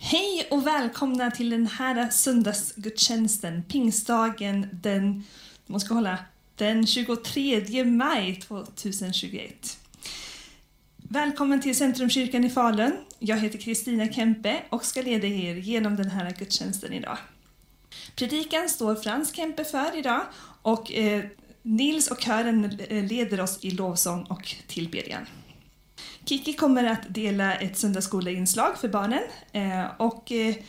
Hej och välkomna till den här söndagsgudstjänsten, pingstdagen den 23 maj 2021. Välkommen till Centrumkyrkan i Falun. Jag heter Kristina Kempe och ska leda er genom den här gudstjänsten idag. Predikan står Frans Kempe för idag och Nils och kören leder oss i lovsång och tillbedjan. Kiki kommer att dela ett söndagsskoleinslag för barnen och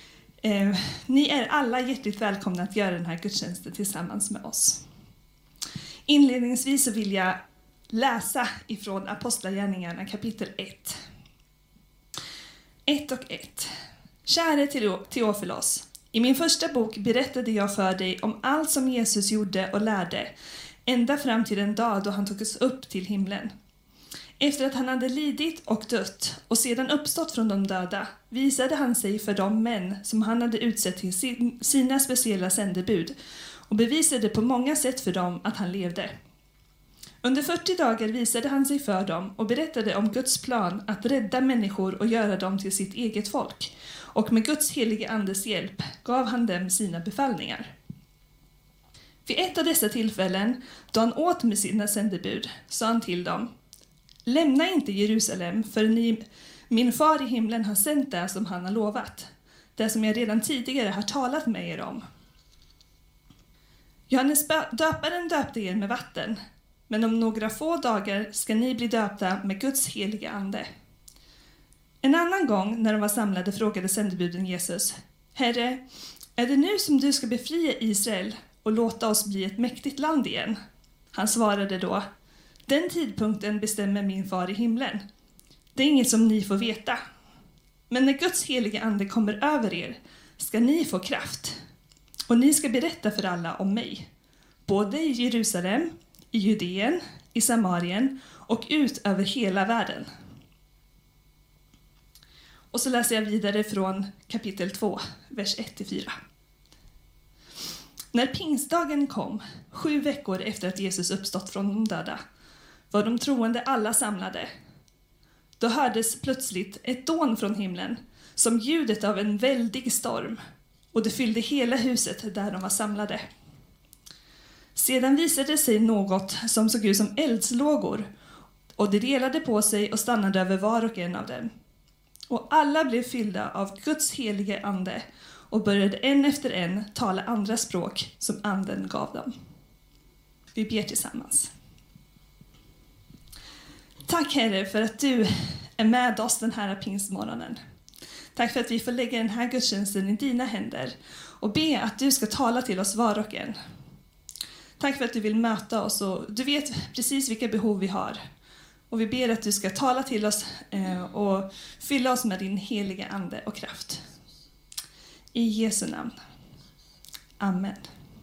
ni är alla hjärtligt välkomna att göra den här gudstjänsten tillsammans med oss. Inledningsvis så vill jag läsa ifrån Apostlagärningarna kapitel 1. 1 och 1. Käre Teofilos, i min första bok berättade jag för dig om allt som Jesus gjorde och lärde, ända fram till den dag då han togs upp till himlen. Efter att han hade lidit och dött och sedan uppstått från de döda visade han sig för de män som han hade utsett till sina speciella sändebud och bevisade på många sätt för dem att han levde. Under 40 dagar visade han sig för dem och berättade om Guds plan att rädda människor och göra dem till sitt eget folk, och med Guds helige andes hjälp gav han dem sina befallningar. Vid ett av dessa tillfällen, då han åt med sina sändebud, sa han till dem: lämna inte Jerusalem förrän min far i himlen har sänt det som han har lovat, det som jag redan tidigare har talat med er om. Johannes döparen döpte er med vatten, men om några få dagar ska ni bli döpta med Guds heliga ande. En annan gång när de var samlade frågade sändebuden Jesus: Herre, är det nu som du ska befria Israel och låta oss bli ett mäktigt land igen? Han svarade då: den tidpunkten bestämmer min far i himlen. Det är inget som ni får veta. Men när Guds heliga ande kommer över er ska ni få kraft. Och ni ska berätta för alla om mig. Både i Jerusalem, i Judeen, i Samarien och ut över hela världen. Och så läser jag vidare från kapitel 2, vers 1-4. När pingstdagen kom, 7 veckor efter att Jesus uppstått från de döda, var de troende alla samlade. Då hördes plötsligt ett dån från himlen, som ljudet av en väldig storm, och det fyllde hela huset där de var samlade. Sedan visade sig något som såg ut som eldslågor, och det delade på sig och stannade över var och en av dem. Och alla blev fyllda av Guds helige ande och började en efter en tala andra språk som anden gav dem. Vi ber tillsammans. Tack Herre för att du är med oss den här pingstmorgonen. Tack för att vi får lägga den här gudstjänsten i dina händer och be att du ska tala till oss var och en. Tack för att du vill möta oss och du vet precis vilka behov vi har. Och vi ber att du ska tala till oss och fylla oss med din heliga ande och kraft. I Jesu namn. Amen.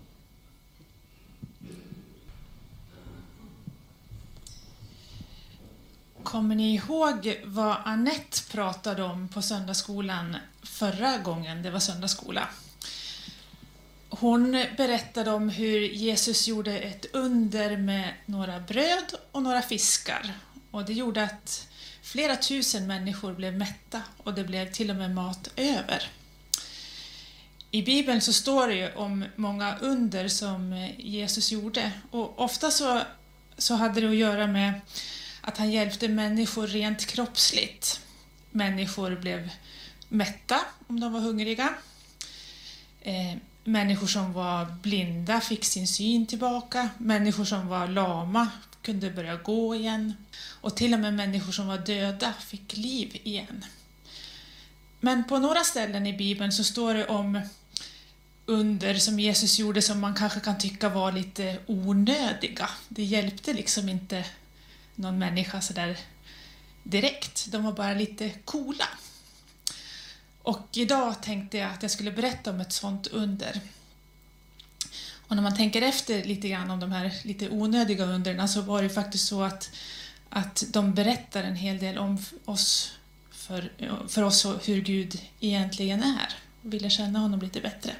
Kommer ni ihåg vad Annette pratade om på söndagsskolan förra gången det var söndagsskola? Hon berättade om hur Jesus gjorde ett under med några bröd och några fiskar. Och det gjorde att flera tusen människor blev mätta och det blev till och med mat över. I Bibeln så står det ju om många under som Jesus gjorde. Och ofta så hade det att göra med att han hjälpte människor rent kroppsligt. Människor blev mätta om de var hungriga. Människor som var blinda fick sin syn tillbaka. Människor som var lama kunde börja gå igen. Och till och med människor som var döda fick liv igen. Men på några ställen i Bibeln så står det om under som Jesus gjorde som man kanske kan tycka var lite onödiga. Det hjälpte liksom inte någon människa så där direkt. De var bara lite coola. Och idag tänkte jag att jag skulle berätta om ett sånt under. Och när man tänker efter lite grann om de här lite onödiga underna så var det faktiskt så att de berättar en hel del om oss för oss och hur Gud egentligen är. Och ville känna honom lite bättre.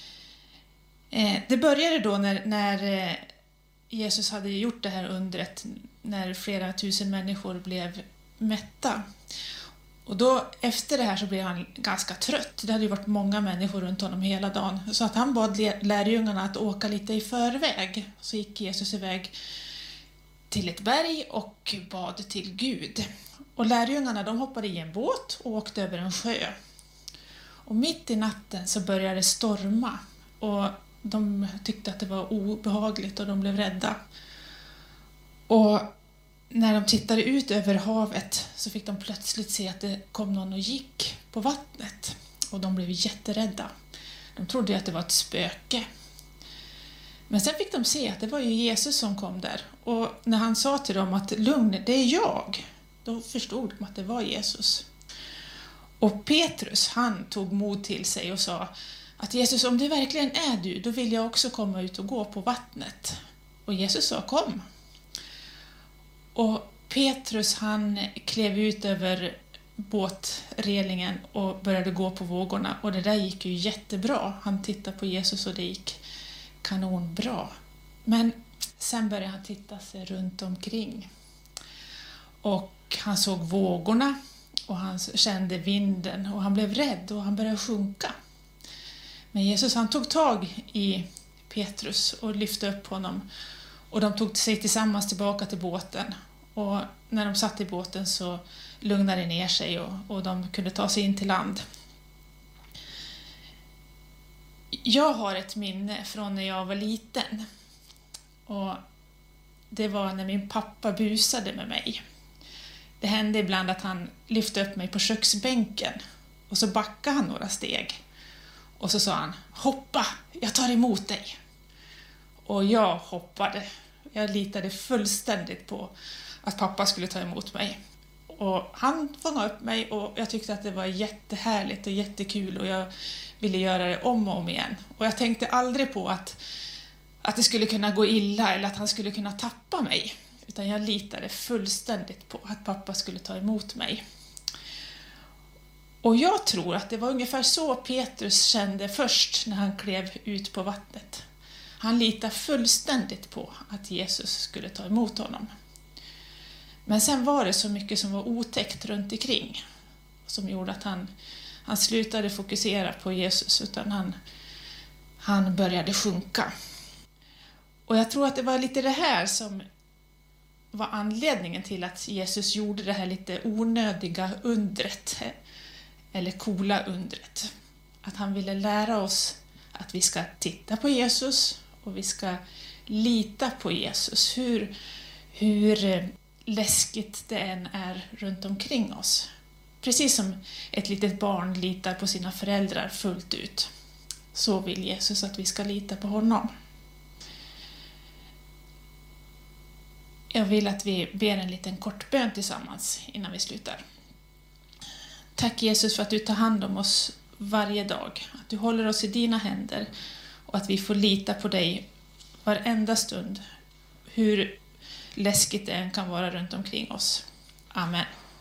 Det började då när Jesus hade gjort det här undret när flera tusen människor blev mätta. Och då efter det här så blev han ganska trött. Det hade ju varit många människor runt honom hela dagen. Så att han bad lärjungarna att åka lite i förväg. Så gick Jesus iväg till ett berg och bad till Gud. Och lärjungarna de hoppade i en båt och åkte över en sjö. Och mitt i natten så började det storma. Och de tyckte att det var obehagligt och de blev rädda. Och när de tittade ut över havet så fick de plötsligt se att det kom någon och gick på vattnet. Och de blev jätterädda. De trodde att det var ett spöke. Men sen fick de se att det var ju Jesus som kom där. Och när han sa till dem att lugn, det är jag. Då förstod de att det var Jesus. Och Petrus, han tog mod till sig och sa att Jesus, om det verkligen är du, då vill jag också komma ut och gå på vattnet. Och Jesus sa, kom. Och Petrus, han klev ut över båtrelingen och började gå på vågorna. Och det där gick ju jättebra. Han tittade på Jesus och det gick kanonbra. Men sen började han titta sig runt omkring. Och han såg vågorna och han kände vinden och han blev rädd och han började sjunka. Men Jesus, han tog tag i Petrus och lyfte upp honom. Och de tog sig tillsammans tillbaka till båten. Och när de satt i båten så lugnade det ner sig och de kunde ta sig in till land. Jag har ett minne från när jag var liten. Och det var när min pappa busade med mig. Det hände ibland att han lyfte upp mig på köksbänken. Och så backade han några steg. Och så sa han, hoppa, jag tar emot dig. Och jag hoppade. Jag litade fullständigt på att pappa skulle ta emot mig. Och han fångade upp mig och jag tyckte att det var jättehärligt och jättekul. Och jag ville göra det om och om igen. Och jag tänkte aldrig på att det skulle kunna gå illa eller att han skulle kunna tappa mig. Utan jag litade fullständigt på att pappa skulle ta emot mig. Och jag tror att det var ungefär så Petrus kände först när han klev ut på vattnet. Han litade fullständigt på att Jesus skulle ta emot honom. Men sen var det så mycket som var otäckt runt omkring. Som gjorde att han slutade fokusera på Jesus utan han började sjunka. Och jag tror att det var lite det här som var anledningen till att Jesus gjorde det här lite onödiga undret. Eller coola undret. Att han ville lära oss att vi ska titta på Jesus och vi ska lita på Jesus. Hur läskigt det än är runt omkring oss. Precis som ett litet barn litar på sina föräldrar fullt ut. Så vill Jesus att vi ska lita på honom. Jag vill att vi ber en liten kort bön tillsammans innan vi slutar. Tack Jesus för att du tar hand om oss varje dag. Att du håller oss i dina händer och att vi får lita på dig varenda stund. Hur läskigt det än kan vara runt omkring oss. Amen.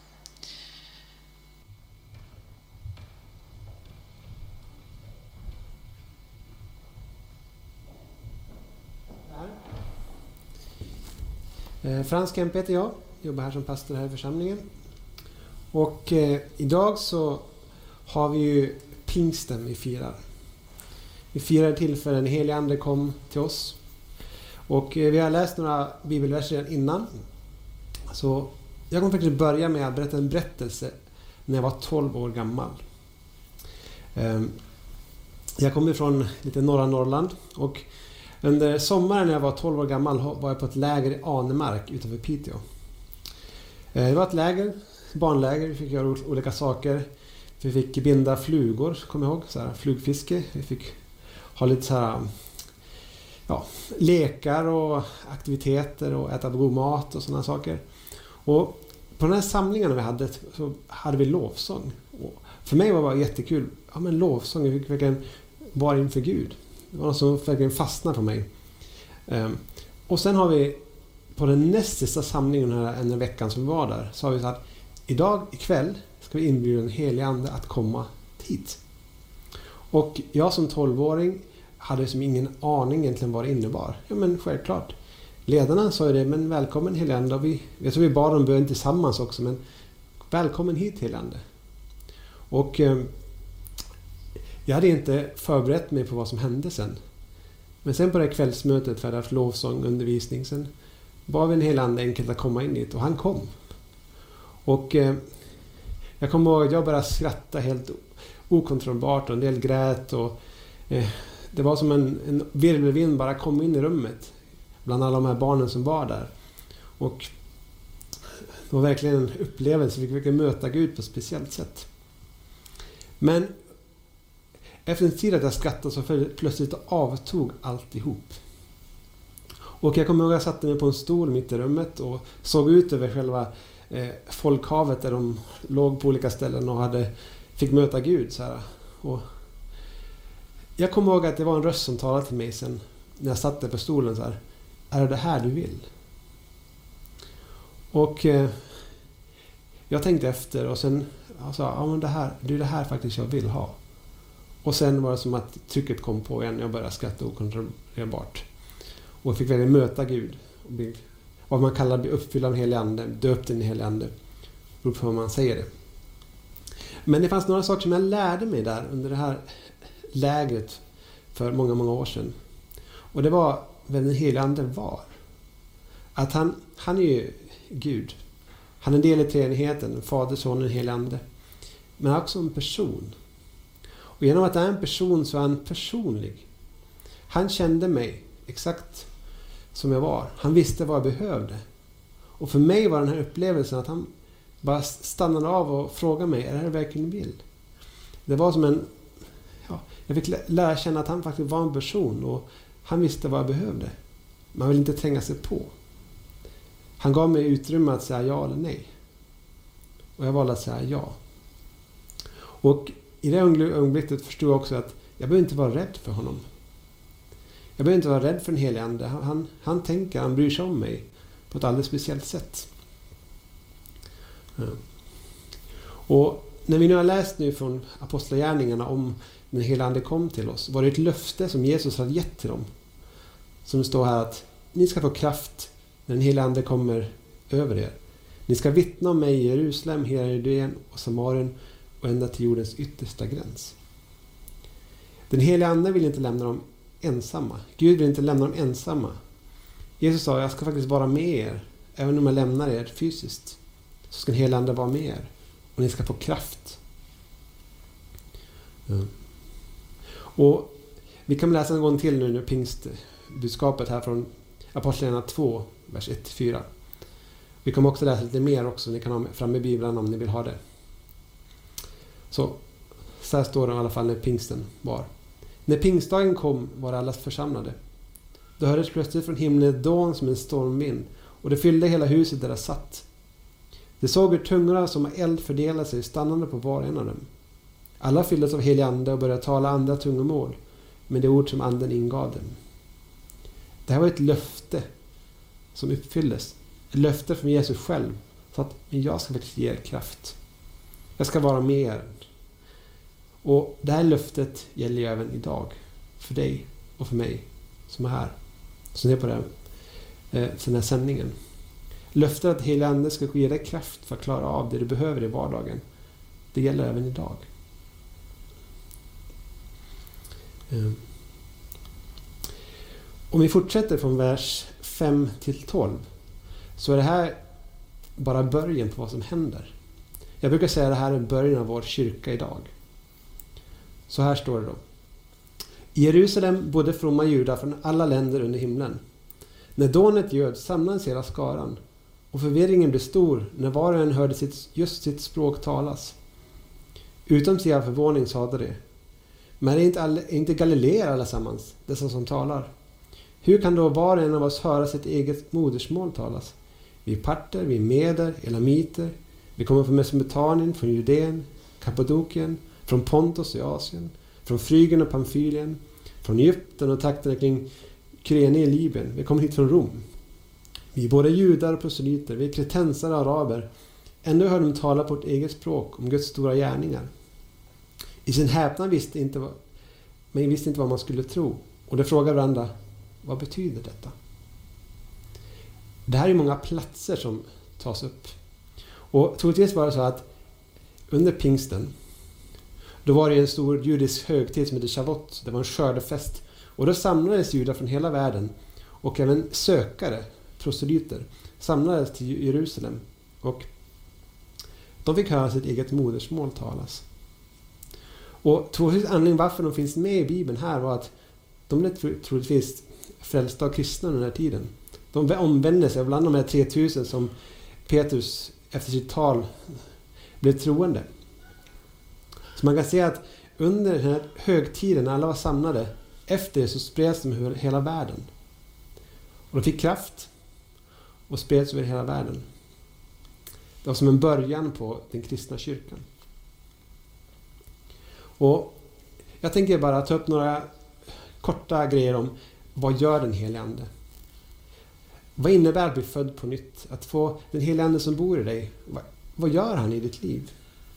Frans Kempe heter jag. Jobbar här som pastor här i församlingen. Och idag så har vi ju pingsten vi firar. Vi firar tillfällen den helige ande kom till oss. Och vi har läst några bibelverser innan. Så jag kommer faktiskt börja med att berätta en berättelse när jag var 12 år gammal. Jag kommer från lite norra Norrland och under sommaren när jag var 12 år gammal var jag på ett läger i Anemark utanför Piteå. Det var ett läger, barnläger, vi fick göra olika saker. Vi fick binda flugor, kommer jag ihåg, så här, flugfiske. Vi fick ha lite så här, lekar och aktiviteter och äta god mat och sådana saker. Och på den här samlingen vi hade så hade vi lovsång. Och för mig var det bara jättekul. Ja, men lovsång, jag fick verkligen vara inför Gud. Det var något som verkligen fastnade på mig. Och sen har vi på den näst sista samlingen den veckan som var där så har vi sagt att ikväll ska vi inbjuda den helige ande att komma hit. Och jag som 12-åring hade som ingen aning egentligen vad det innebar. Ja, men självklart. Ledarna sa ju det, men välkommen helige ande. Jag tror vi bad om bön tillsammans också, men välkommen hit helige ande. Och jag hade inte förberett mig på vad som hände sen. Men sen på det kvällsmötet för att haft lovsång, undervisning, sen bad vi en hel ande enkelt att komma in dit och han kom. Och jag kommer ihåg att jag började skratta helt okontrollerbart och en del grät och det var som en virvelvind bara kom in i rummet bland alla de här barnen som var där. Och det var verkligen en upplevelse, vi fick möta Gud på ett speciellt sätt. Men efter en tid att jag skrattade så plötsligt avtog alltihop. Och jag kommer ihåg att jag satte mig på en stol mitt i rummet och såg ut över själva folkhavet där de låg på olika ställen och fick möta Gud. Så här. Och jag kommer ihåg att det var en röst som talade till mig sen när jag satt där på stolen så här. Är det här du vill? Och jag tänkte efter och sen jag sa ja, men det är det här faktiskt jag vill ha. Och sen var det som att trycket kom på igen. Jag började skratta okontrollerbart. Och jag fick verkligen möta Gud. Och vad man kallar bli uppfylld av en helig ande. Döpt in i helig ande. Beror på hur man säger det. Men det fanns några saker som jag lärde mig där under det här lägret för många, många år sedan. Och det var vem den heliga ande var. Att han är ju Gud. Han är en del i treenigheten. Fader, son och helig ande. Men också en person. Och genom att det är en person så är han personlig. Han kände mig exakt som jag var. Han visste vad jag behövde. Och för mig var den här upplevelsen att han bara stannade av och frågade mig, är det här verkligen vill? Det var som jag fick lära känna att han faktiskt var en person och han visste vad jag behövde. Man vill inte tränga sig på. Han gav mig utrymme att säga ja eller nej. Och jag valde att säga ja. Och i det ögonblicket förstod jag också att jag behöver inte vara rädd för honom. Jag behöver inte vara rädd för den helige ande. Han bryr sig om mig på ett alldeles speciellt sätt. Ja. Och när vi nu har läst nu från apostlagärningarna om när den helige ande kom till oss, var det ett löfte som Jesus hade gett till dem. Som står här att ni ska få kraft när den helige ande kommer över er. Ni ska vittna om mig i Jerusalem, hela Judeen och Samarien och ända till jordens yttersta gräns. Den heliga ande vill inte lämna dem ensamma. Gud vill inte lämna dem ensamma. Jesus sa, jag ska faktiskt vara med er. Även om jag lämnar er fysiskt. Så ska den heliga ande vara med er. Och ni ska få kraft. Ja. Och vi kan läsa en gång till nu pingstbudskapet här från Apostlagärningarna 2, vers 1-4. Vi kommer också läsa lite mer också. Ni kan ha fram i Bibeln om ni vill ha det. Så här står det i alla fall när pingsten var. När pingstdagen kom var alla församlade. Då hördes plötsligt från himlen ett dån som en stormvind och det fyllde hela huset där det satt. Det såg hur tungorna som eld fördelade sig stannande på var en av dem. Alla fylldes av helig ande och började tala andra tungomål med det ord som anden ingav dem. Det här var ett löfte som uppfylldes. Ett löfte från Jesus själv. Så att jag ska faktiskt ge er kraft. Jag ska vara med er. Och det här löftet gäller ju även idag. För dig och för mig som är här. Som är på den här sändningen. Löftet att helig ande ska ge dig kraft för att klara av det du behöver i vardagen. Det gäller även idag. Om vi fortsätter från vers 5-12 så är det här bara början på vad som händer. Jag brukar säga att det här är början av vår kyrka idag. Så här står det då. I Jerusalem bodde fromma judar från alla länder under himlen. När dånet göd samlades hela skaran och förvirringen blev stor när var och en hörde sitt språk talas. Utom sig av förvåning sade det. Men är inte galileer allesammans, dessa som talar? Hur kan då var och en av oss höra sitt eget modersmål talas? Vi är parter, vi är meder, elamiter. Vi kommer från Mesopotamien, från Judeen, Kappadokien, från Pontus i Asien, från Frygen och Pamfylien, från Egypten och trakterna kring Kyrene i Libyen. Vi kommer hit från Rom. Vi är både judar och proselyter, vi är kretensare och araber. Ändå hör de tala på ett eget språk om Guds stora gärningar. I sin häpnad visste inte vad man skulle tro. Och de frågar varandra, vad betyder detta? Det här är många platser som tas upp. Och troligtvis var det så att under pingsten Då var det en stor judisk högtid som heter Shavuot. Det var en skördefest. Och då samlades judar från hela världen och även sökare, proselyter, samlades till Jerusalem. Och de fick höra sitt eget modersmål talas. Och troligtvis anledningen varför de finns med i Bibeln här var att de blev troligtvis frälsta av kristna under den här tiden. De omvände sig bland de här 3000 som Petrus efter sitt tal blev troende. Så man kan säga att under den här högtiden när alla var samlade, efter det så spreds de över hela världen. Och de fick kraft och spreds över hela världen. Det var som en början på den kristna kyrkan. Och jag tänker bara ta upp några korta grejer om vad gör den helige Ande? Vad innebär att bli född på nytt? Att få den helige Ande som bor i dig. Vad gör han i ditt liv?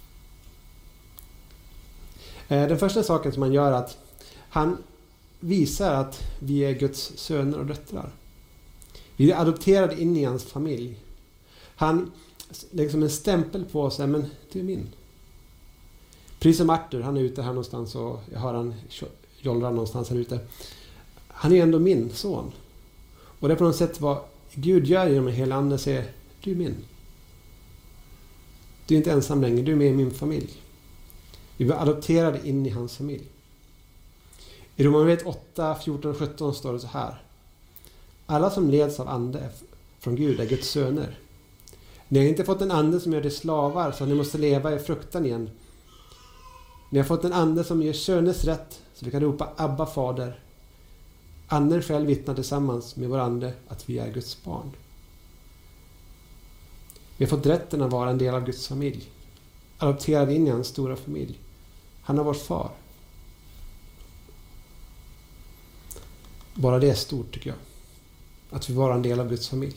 Den första saken som han gör är att han visar att vi är Guds söner och döttrar. Vi är adopterade in i hans familj. Han lägger som en stämpel på oss, men du är min. Precis som Arthur, han är ute här någonstans och jag hör han jollrar någonstans här ute. Han är ändå min son. Och det är på något sätt vad Gud gör genom en hel ande, säger du är min. Du är inte ensam längre, du är med i min familj. Vi var adopterade in i hans familj. I Romarbrevet 8, 14 och 17 står det så här. Alla som leds av ande från Gud är Guds söner. Ni har inte fått en ande som gör er slavar så att ni måste leva i fruktan igen. Ni har fått en ande som ger söners rätt så vi kan ropa Abba fader. Anden själv vittnar tillsammans med vår ande att vi är Guds barn. Vi har fått rätten att vara en del av Guds familj. Adopterad in i hans stora familj. Han är vår far. Bara det är stort tycker jag. Att vi var en del av Guds familj.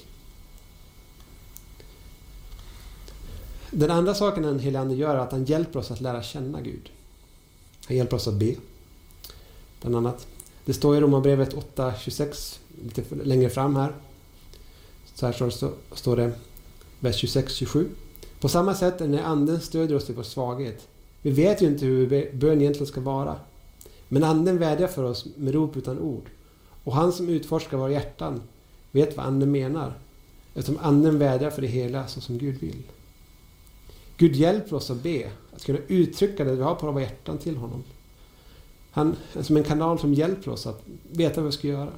Den andra saken den helige Ande gör är att han hjälper oss att lära känna Gud. Han hjälper oss att be. Bland annat. Det står i Romarbrevet 8:26 lite längre fram här. Så här står det vers 26-27. På samma sätt är när anden stödjer oss i vår svaghet. Vi vet ju inte hur bön egentligen ska vara. Men anden vädjar för oss med rop utan ord. Och han som utforskar våra hjärtan vet vad anden menar. Eftersom anden vädjar för det hela så som Gud vill. Gud hjälper oss att be. Att kunna uttrycka det vi har på våra hjärtan till honom. Han är som en kanal som hjälper oss att veta vad vi ska göra.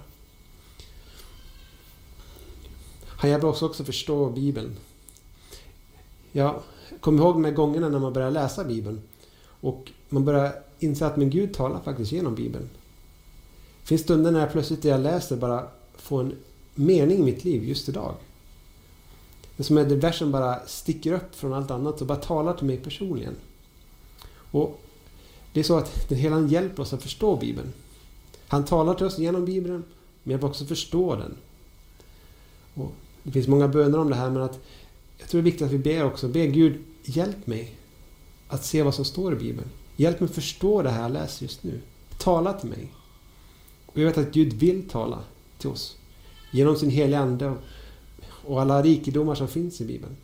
Han hjälper oss också att förstå Bibeln. Jag kommer ihåg de här gångerna när man börjar läsa Bibeln. Och man börjar inse att men Gud talar faktiskt genom Bibeln. Det finns stunder när jag plötsligt jag läser bara får en mening i mitt liv just idag. Det är som att versen bara sticker upp från allt annat och bara talar till mig personligen. Och det är så att den hela hjälper oss att förstå Bibeln. Han talar till oss genom Bibeln, men hjälper också att förstå den. Och det finns många böner om det här, men att jag tror det är viktigt att vi ber också. Be Gud, hjälp mig att se vad som står i Bibeln. Hjälp mig förstå det här jag läser just nu. Tala till mig. Och jag vet att Gud vill tala till oss. Genom sin heliga ande och alla rikedomar som finns i Bibeln.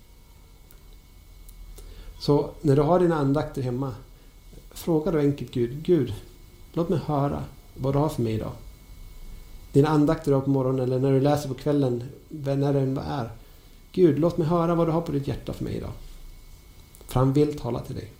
Så när du har dina andakter hemma, fråga då enkelt Gud, låt mig höra vad du har för mig idag. Dina andakter då på morgonen eller när du läser på kvällen, när det än är. Gud, låt mig höra vad du har på ditt hjärta för mig idag. För han vill tala till dig.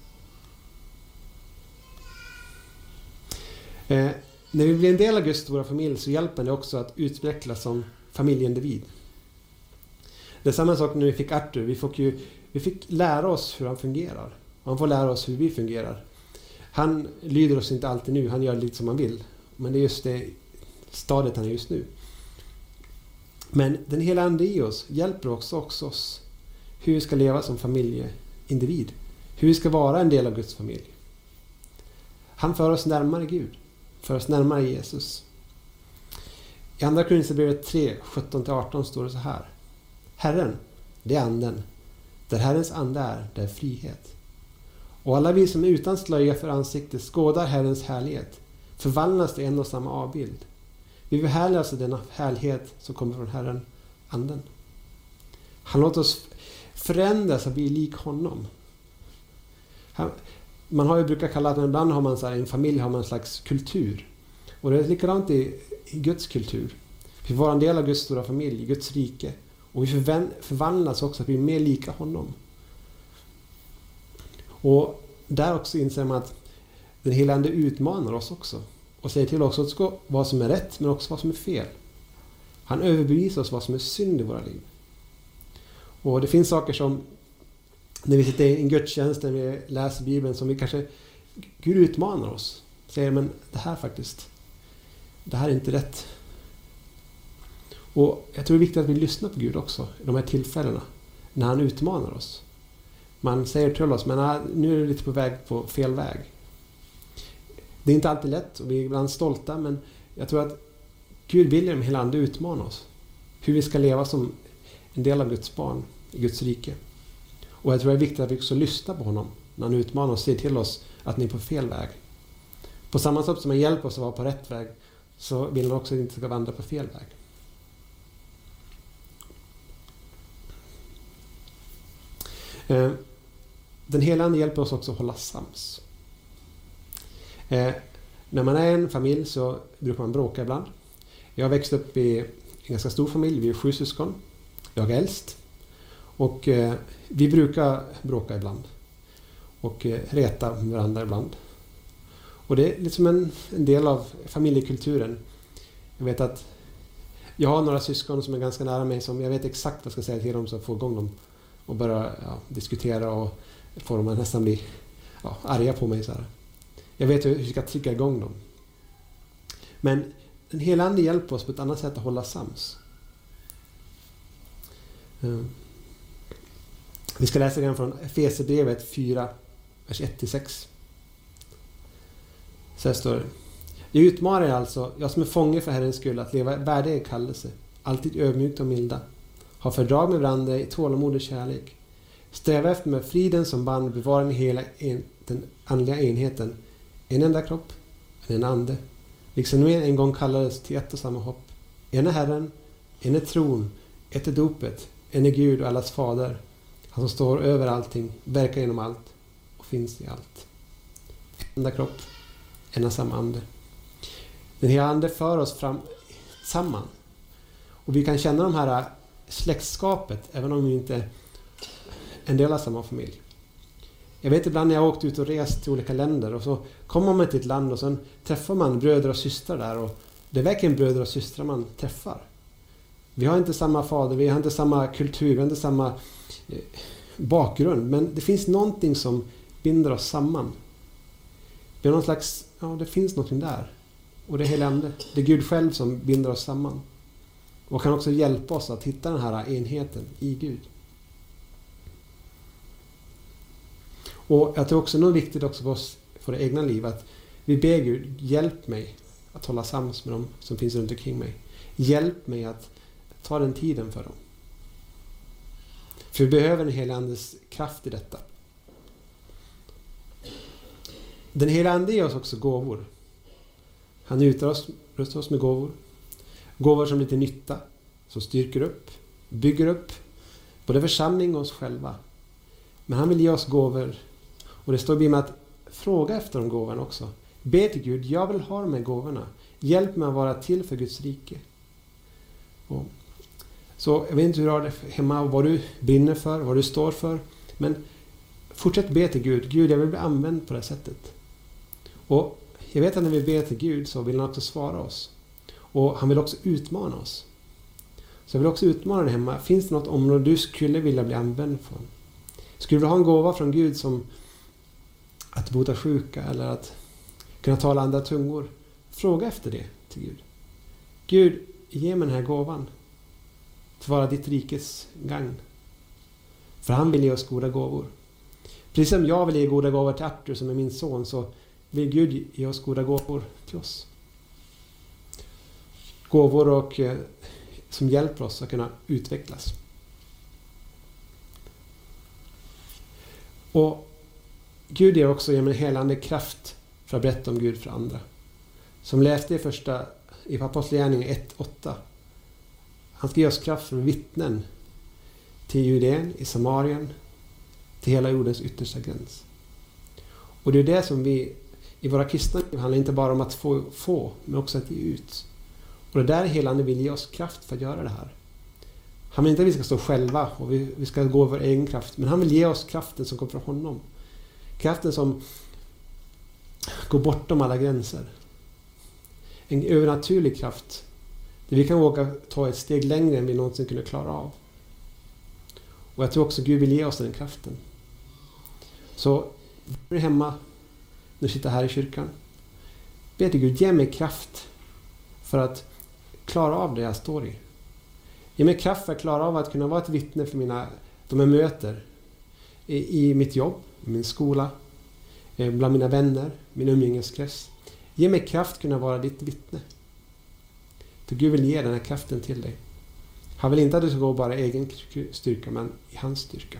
När vi blir en del av Guds stora familj så hjälper det också att utvecklas som familjeindivid. Det är samma sak när vi fick Arthur. Vi fick lära oss hur han fungerar. Han får lära oss hur vi fungerar. Han lyder oss inte alltid nu. Han gör lite som han vill. Men det är just det stadiet han är just nu. Men den hela ande i oss hjälper också oss hur vi ska leva som familjeindivid. Hur vi ska vara en del av Guds familj. Han för oss närmare Gud. För oss närmare Jesus. I andra Korinthierbrevet 3, 17-18 står det så här. Herren, det är anden. Där Herrens ande är, där är frihet. Och alla vi som är utan slöja för ansiktet skådar Herrens härlighet. Förvandlas till en och samma avbild. Vi förhärligas av denna härlighet som kommer från Herren, anden. Han låter oss förändras och bli lik honom. man har ju brukat kalla att ibland har man så här, i en familj har man en slags kultur. Och det är likadant i Guds kultur. Vi var en del av Guds stora familj, Guds rike. Och vi förvandlas också att bli mer lika honom. Och där också inser man att den heliga Ande utmanar oss också. Och säger till oss också vad som är rätt, men också vad som är fel. Han överbevisar oss vad som är synd i våra liv. Och det finns saker som, när vi sitter i en gudstjänst, när vi läser Bibeln, som vi kanske, Gud utmanar oss. Säger, men det här är inte rätt. Och jag tror det är viktigt att vi lyssnar på Gud också i de här tillfällena, när han utmanar oss. Man säger till oss, men nu är du lite på väg på fel väg. Det är inte alltid lätt och vi är ibland stolta, men jag tror att Gud vill genom hela Ande utmana oss. Hur vi ska leva som en del av Guds barn i Guds rike. Och jag tror det är viktigt att vi också lyssnar på honom när han utmanar oss och säger till oss att ni är på fel väg. På samma sätt som han hjälper oss att vara på rätt väg, så vill han också att vi inte ska vandra på fel väg. Den heliga Ande hjälper oss också att hålla sams. När man är en familj så brukar man bråka ibland. Jag växte upp i en ganska stor familj, vi är 7 syskon. Jag är äldst. Och vi brukar bråka ibland. Och reta varandra ibland. Och det är liksom en del av familjekulturen. Jag vet att jag har några syskon som är ganska nära mig, som jag vet exakt vad jag ska säga till dem så att få igång dem. Och börja diskutera och få dem att nästan bli arga på mig. Så här. Jag vet hur jag ska trycka igång dem. Men den heliga Ande hjälper oss på ett annat sätt att hålla sams. Vi ska läsa igen från Efesierbrevet 4, vers 1-6. Så här står det. Jag utmanar er alltså, jag som är fånge för Herrens skull, att leva värdig er kallelse, alltid ödmjukt och milda. Ha fördrag med varandra i tålamod och kärlek. Sträva efter med friden som band, bevara den andliga enheten. En enda kropp, en ande. Liksom nu en gång kallades till ett och samma hopp. En är Herren, en är tron, ett är dopet, en är Gud och allas fader. Han som står över allting, verkar genom allt och finns i allt. En enda kropp, en och samma ande. Den här ande för oss fram samman. Och vi kan känna de här släktskapet, även om vi inte är en del av samma familj. Jag vet ibland när jag åkt ut och rest till olika länder, och så kommer man till ett land och sen träffar man bröder och systrar där, och det är verkligen bröder och systrar man träffar. Vi har inte samma fader, vi har inte samma kultur, vi har inte samma bakgrund, men det finns någonting som binder oss samman. Det är någon slags, det finns någonting där. Och det är hela Ande, det är Gud själv som binder oss samman. Och kan också hjälpa oss att hitta den här enheten i Gud. Och jag tror också något viktigt också för oss, för det egna livet, att vi ber Gud, hjälp mig att hålla sams med dem som finns runt omkring mig. Hjälp mig att ta den tiden för dem. För vi behöver den heliga Andes kraft i detta. Den heliga Ande ger oss också gåvor. Han utrustar oss med gåvor. Gåvor som blir till nytta, som styrker upp, bygger upp både församling och oss själva. Men han vill ge oss gåvor. Och det står i Bibeln att fråga efter de gåvorna också. Be till Gud, jag vill ha de här gåvorna. Hjälp mig att vara till för Guds rike. Så jag vet inte hur du har det hemma och vad du brinner för, vad du står för. Men fortsätt be till Gud. Gud, jag vill bli använd på det sättet. Och jag vet att när vi ber till Gud så vill han också svara oss. Och han vill också utmana oss. Så jag vill också utmana dig hemma. Finns det något område du skulle vilja bli använd från? Skulle du ha en gåva från Gud som att bota sjuka eller att kunna tala andra tungor? Fråga efter det till Gud. Gud, ge mig den här gåvan att vara ditt rikes gagn. För han vill ge oss goda gåvor. Precis som jag vill ge goda gåvor till Arthur som är min son, så vill Gud ge oss goda gåvor till oss. Gåvor och som hjälper oss att kunna utvecklas. Och Gud ger också genom en helande kraft för att berätta om Gud för andra. Som läste i Apostlagärningarna 1:8. Han ska ge oss kraft för vittnen till Judeen, i Samarien, till hela jordens yttersta gräns. Och det är det som vi i våra kristna liv handlar inte bara om att få men också att ge ut. Och det där hela Ande vill ge oss kraft för att göra det här. Han vill inte att vi ska stå själva och vi ska gå vår egen kraft. Men han vill ge oss kraften som kommer från honom. Kraften som går bortom alla gränser. En övernaturlig kraft. Där vi kan våga ta ett steg längre än vi någonsin kunde klara av. Och jag tror också Gud vill ge oss den kraften. Så är hemma när du sitter här i kyrkan. Be till Gud, ge mig kraft för att klara av det jag står i. Ge mig kraft för att klara av att kunna vara ett vittne för de jag möter i mitt jobb, i min skola, bland mina vänner, min umgängeskrets. Ge mig kraft att kunna vara ditt vittne. För Gud vill ge den här kraften till dig. Han vill inte att du ska gå bara i egen styrka, men i hans styrka.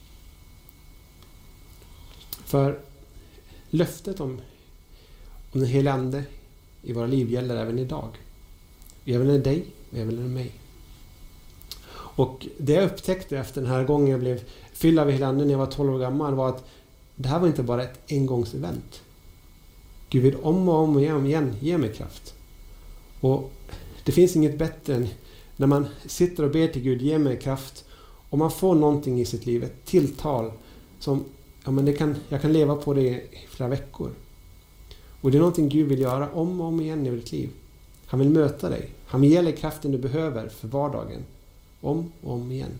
För löftet om den helige Ande i våra liv gäller även idag. Även dig och även mig. Och det jag upptäckte efter den här gången jag blev fylld av hela Ande när jag var 12 år gammal var att det här var inte bara ett engångsevent. Gud vill om och igen ge mig kraft. Och det finns inget bättre än när man sitter och ber till Gud, ge mig kraft. Och man får någonting i sitt liv, ett tilltal som jag kan leva på det i flera veckor. Och det är någonting Gud vill göra om och om igen i ditt liv. Han vill möta dig. Han vill ge dig kraften du behöver för vardagen. Om och om igen.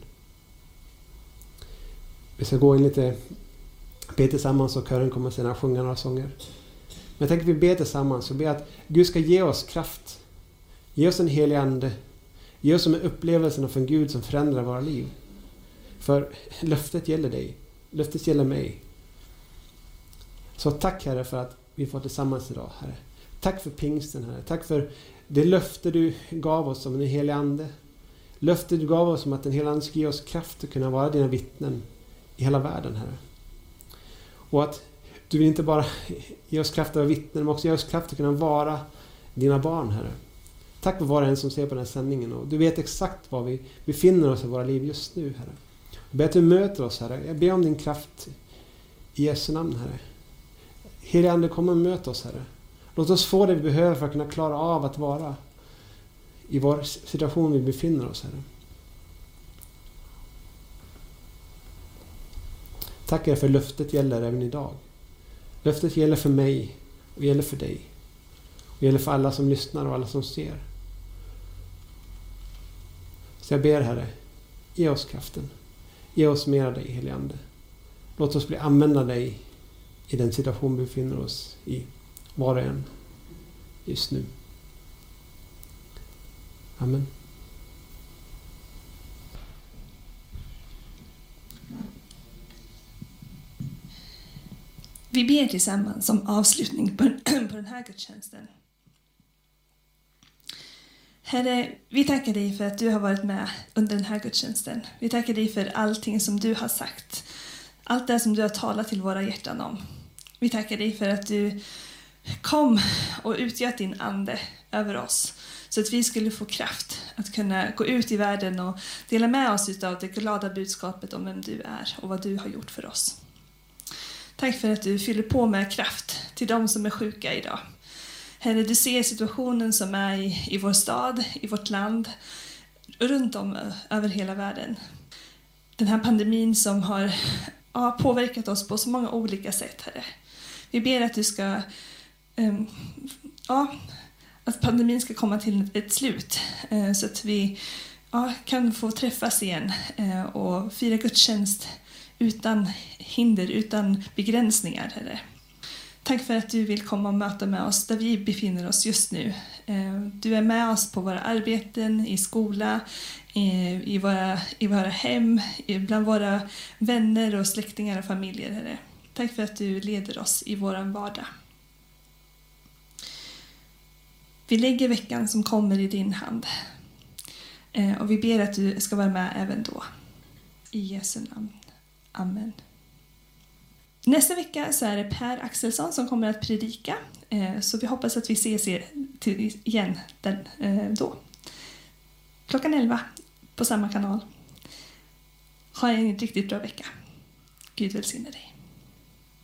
Vi ska gå in lite, be tillsammans och kören kommer sedan sjunga några sånger. Men jag tänker att vi ber tillsammans och ber att Gud ska ge oss kraft. Ge oss en helig Ande. Ge oss upplevelserna från Gud som förändrar våra liv. För löftet gäller dig. Löftet gäller mig. Så tack Herre för att vi får tillsammans idag, Herre. Tack för pingsten, Herre. Tack för det löfte du gav oss om en helig Ande. Löftet du gav oss om att den heliga Ande ska ge oss kraft att kunna vara dina vittnen i hela världen, Herre. Och att du vill inte bara ge oss kraft att vara vittnen, men också ge oss kraft att kunna vara dina barn, Herre. Tack för var och en som ser på den här sändningen. Och du vet exakt var vi befinner oss i våra liv just nu, Herre. Jag ber att du möter oss, Herre. Jag ber om din kraft i Jesu namn, Herre. Helige Ande, kom och möt oss, Herre. Låt oss få det vi behöver för att kunna klara av att vara i vår situation vi befinner oss, Herre. Tack er för löftet gäller även idag. Löftet gäller för mig och gäller för dig. Och gäller för alla som lyssnar och alla som ser. Så jag ber, Herre, ge oss kraften. Ge oss mer av dig, helige Ande. Låt oss bli använda dig i den situation vi befinner oss i, var och en, just nu. Amen. Vi ber tillsammans som avslutning på den här gudstjänsten. Herre, vi tackar dig för att du har varit med under den här gudstjänsten. Vi tackar dig för allting som du har sagt. Allt det som du har talat till våra hjärtan om. Vi tackar dig för att du kom och utgöt din ande över oss. Så att vi skulle få kraft att kunna gå ut i världen och dela med oss av det glada budskapet om vem du är och vad du har gjort för oss. Tack för att du fyller på med kraft till de som är sjuka idag. Herre, du ser situationen som är i vår stad, i vårt land, runt om över hela världen. Den här pandemin som har påverkat oss på så många olika sätt, Herre. Vi ber att du ska, att pandemin ska komma till ett slut så att vi kan få träffas igen och fira gudstjänst utan hinder, utan begränsningar, Herre. Tack för att du vill komma och möta med oss där vi befinner oss just nu. Du är med oss på våra arbeten, i skola, i våra hem, bland våra vänner och släktingar och familjer, Herre. Tack för att du leder oss i våran vardag. Vi lägger veckan som kommer i din hand. Och vi ber att du ska vara med även då. I Jesu namn. Amen. Nästa vecka så är det Per Axelsson som kommer att predika. Så vi hoppas att vi ses igen då. 11:00 på samma kanal. Ha en riktigt bra vecka. Gud välsigne dig.